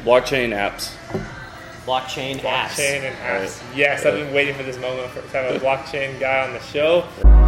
Blockchain apps. Blockchain apps. Blockchain and apps. Right. Yes, I've been waiting for this moment to have a blockchain guy on the show.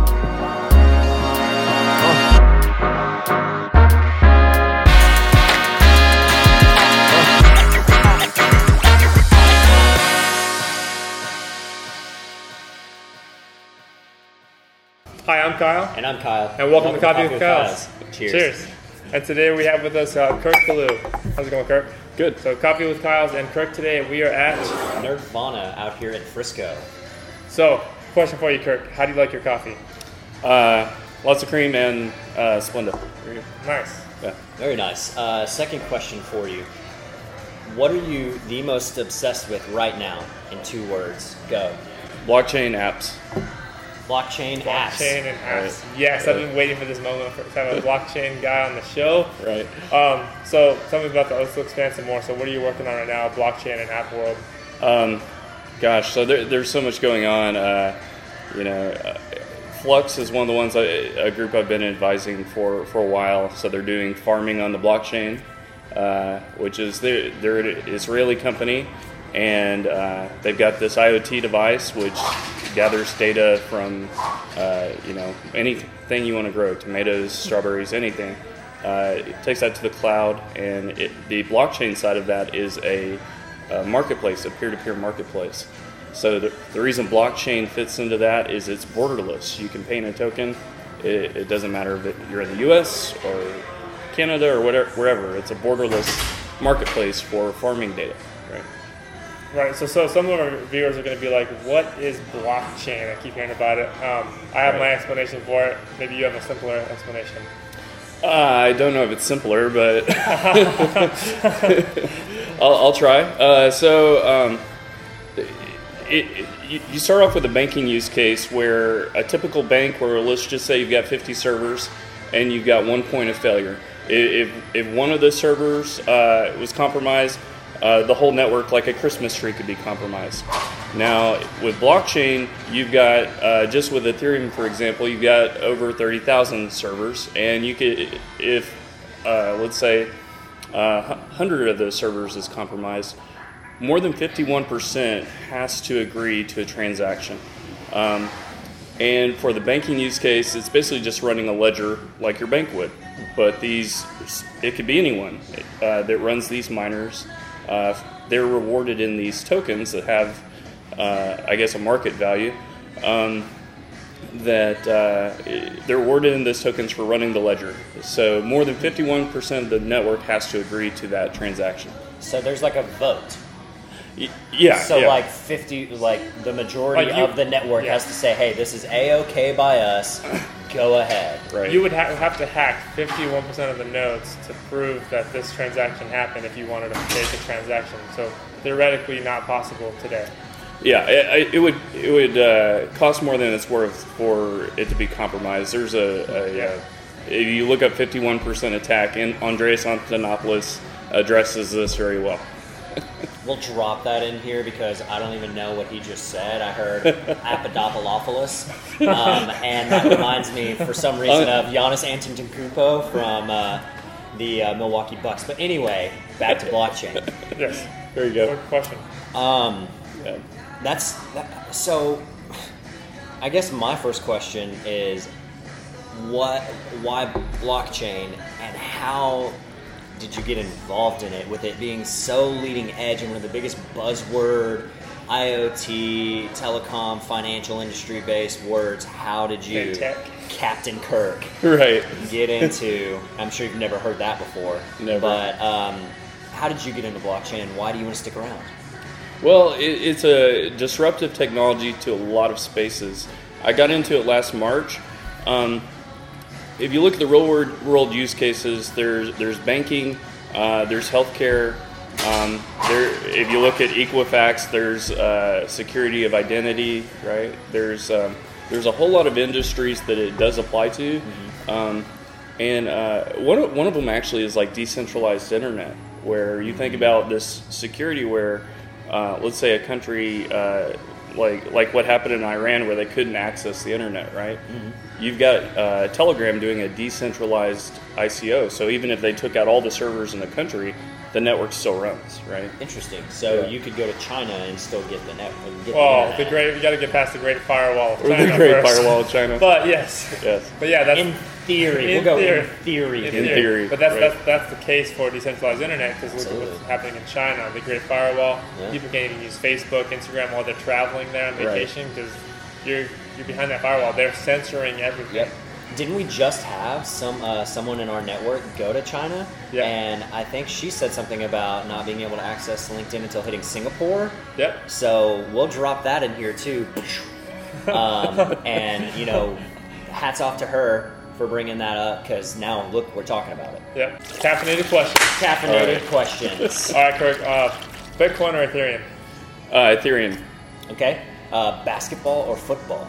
Hi, I'm Kyle. And I'm Kyle. And welcome to Coffee with Kyle's. Cheers. And today we have with us Kirk Ballou. How's it going, Kirk? Good. So Coffee with Kyle's and Kirk today, we are at... Nerdvana out here in Frisco. So, question for you, Kirk. How do you like your coffee? Lots of cream and Splenda. Nice. Yeah. Very nice. Second question for you. What are you the most obsessed with right now in 2 words? Go. Blockchain apps. Blockchain apps. Blockchain and apps. Right. Yes, I've been waiting for this moment to have a blockchain guy on the show. Right. So tell me about that. Let's expand some more. So what are you working on right now, blockchain and app world? Gosh, so there's so much going on. Flux is one of the ones, a group I've been advising for a while. So they're doing farming on the blockchain, which is they're an Israeli company, and they've got this IoT device which gathers data from anything you want to grow, tomatoes, strawberries, anything. It takes that to the cloud, and the blockchain side of that is a marketplace, a peer-to-peer marketplace. So the reason blockchain fits into that is it's borderless. You can pay in a token. It doesn't matter if you're in the U.S. or Canada or wherever. It's a borderless marketplace for farming data. Right. Right. So some of our viewers are going to be like, "What is blockchain?" I keep hearing about it. I have my explanation for it. Maybe you have a simpler explanation. I don't know if it's simpler, but I'll try. You start off with a banking use case where a typical bank, where let's just say you've got 50 servers and you've got one point of failure. If one of the servers was compromised, the whole network, like a Christmas tree, could be compromised. Now, with blockchain, you've got, just with Ethereum, for example, you've got over 30,000 servers, and you could, if, let's say, 100 of those servers is compromised, more than 51% has to agree to a transaction. And for the banking use case, it's basically just running a ledger like your bank would. But it could be anyone that runs these miners. They're rewarded in these tokens that have, a market value. They're rewarded in those tokens for running the ledger. So more than 51% of the network has to agree to that transaction. So there's like a vote. Yeah. So yeah. like 50, like the majority of the network has to say, "Hey, this is A-OK by us. Go ahead." Right. You would have to hack 51% of the nodes to prove that this transaction happened if you wanted to make a transaction. So theoretically, not possible today. Yeah, it would cost more than it's worth for it to be compromised. There's if you look up 51% attack, and Andreas Antonopoulos addresses this very well. We'll drop that in here because I don't even know what he just said. I heard Papadopoulos, and that reminds me, for some reason, of Giannis Antetokounmpo from the Milwaukee Bucks. But anyway, back to blockchain. Yes. There you go. Good question. So, I guess my first question is, why blockchain, and how did you get involved in it, with it being so leading edge and one of the biggest buzzword IoT, telecom, financial industry based words? How did you, Captain Kirk, get into? I'm sure you've never heard that before. Never. But how did you get into blockchain? Why do you want to stick around? Well, it's a disruptive technology to a lot of spaces. I got into it last March. If you look at the real world use cases, there's banking, there's healthcare. If you look at Equifax, there's security of identity, right? There's a whole lot of industries that it does apply to, and one of them actually is like decentralized internet, where you think about this security where, let's say a country like what happened in Iran, where they couldn't access the internet, right? You've got Telegram doing a decentralized ICO, so even if they took out all the servers in the country, the network still runs, right? Interesting. So Yeah. you could go to China and still get the net. Well, internet. you got to get past the Great Firewall of Or China the Great first. Firewall of China. But yes, Yes. but yeah, that's In theory, In we'll go theory. in theory. In theory, But that's, right. that's the case for decentralized internet because look at Absolutely. what's happening in China. The Great Firewall. Yeah. People can't even use Facebook, Instagram while they're traveling there on Right. vacation because you're behind that firewall. They're censoring everything. Yep. Didn't we just have someone in our network go to China? Yeah. And I think she said something about not being able to access LinkedIn until hitting Singapore. Yep. So we'll drop that in here too. And hats off to her for bringing that up because now look, we're talking about it. Yep. Caffeinated question. Caffeinated All right. questions. All right, Kirk. Bitcoin or Ethereum? Ethereum. Okay. Basketball or football?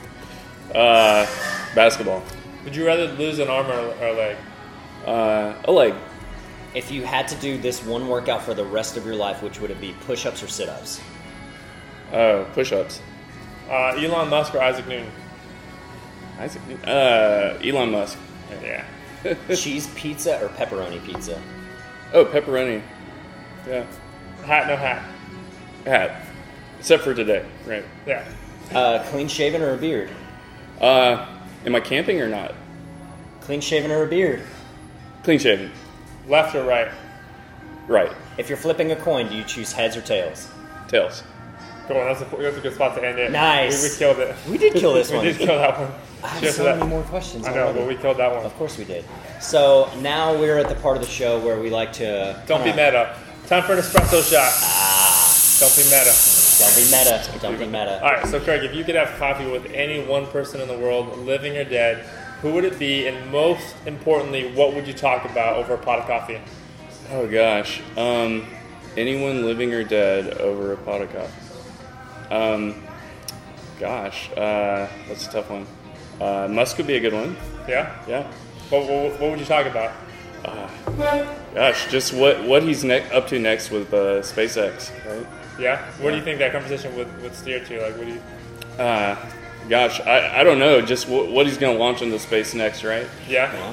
Basketball. Would you rather lose an arm or a leg? A leg. If you had to do this one workout for the rest of your life, which would it be? Push-ups or sit-ups? Push-ups. Elon Musk or Isaac Newton? Isaac. Elon Musk. Yeah. Cheese pizza or pepperoni pizza? Oh, pepperoni. Yeah. Hat, no hat. Hat. Except for today, right? Yeah. Clean shaven or a beard? Am I camping or not? Clean shaven or a beard? Clean shaven. Left or right? Right. If you're flipping a coin, do you choose heads or tails? Tails. Go on. That's a good spot to end it. Nice. We killed it. We did kill this We one. did kill that one. I have Cheers so to many that. more questions. I know, already. but we killed that one. Of course we did. So now we're at the part of the show where we like to Don't be kinda- meta. Time for an espresso shot. Don't be meta. Don't be meta. Don't be meta. All right, so Craig, if you could have coffee with any one person in the world, living or dead, who would it be? And most importantly, what would you talk about over a pot of coffee? Oh gosh. Anyone living or dead over a pot of coffee? Gosh. That's a tough one. Musk would be a good one. Yeah. Yeah. What would you talk about? Gosh, just what he's up to next with SpaceX, right? Yeah. Where do you think that conversation would steer to? Like, what do you? Gosh, I don't know. Just what he's going to launch into space next, right? Yeah.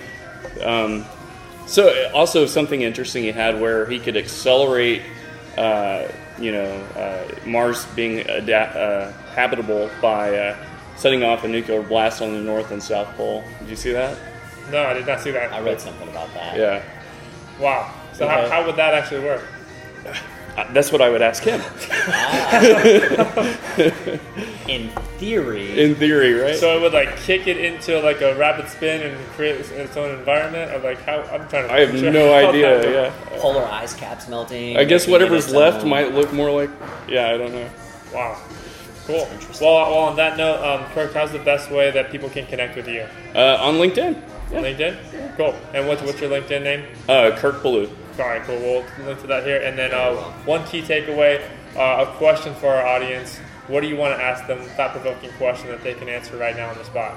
So also something interesting he had where he could accelerate, Mars being habitable by setting off a nuclear blast on the North and South Pole. Did you see that? No, I did not see that. I read something about that. Yeah. Wow. So Okay. how would that actually work? That's what I would ask him. In theory, In theory, right? So it would like kick it into like a rapid spin and create its own environment, or like how? I'm trying to. I have picture no how that would- idea. Yeah. polar ice caps melting. I guess making it whatever's its left own- might look more like. Yeah, I don't know. Wow. Cool. interesting. Well, on that note, Kirk, how's the best way that people can connect with you? On LinkedIn. Yeah. LinkedIn. Cool. And what's your LinkedIn name? Kirk Ballou. All right, cool. We'll link to that here. And then one key takeaway, a question for our audience. What do you want to ask them? Thought-provoking question that they can answer right now on the spot.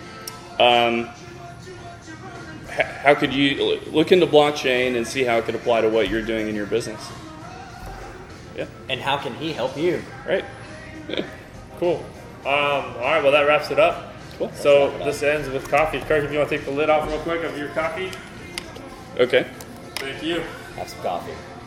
How could you look into blockchain and see how it could apply to what you're doing in your business? Yeah. And how can he help you? Right. Cool. All right, well, that wraps it up. Cool. So this ends with coffee. Kirk, if you want to take the lid off real quick of your coffee. Okay. Thank you. Have some coffee.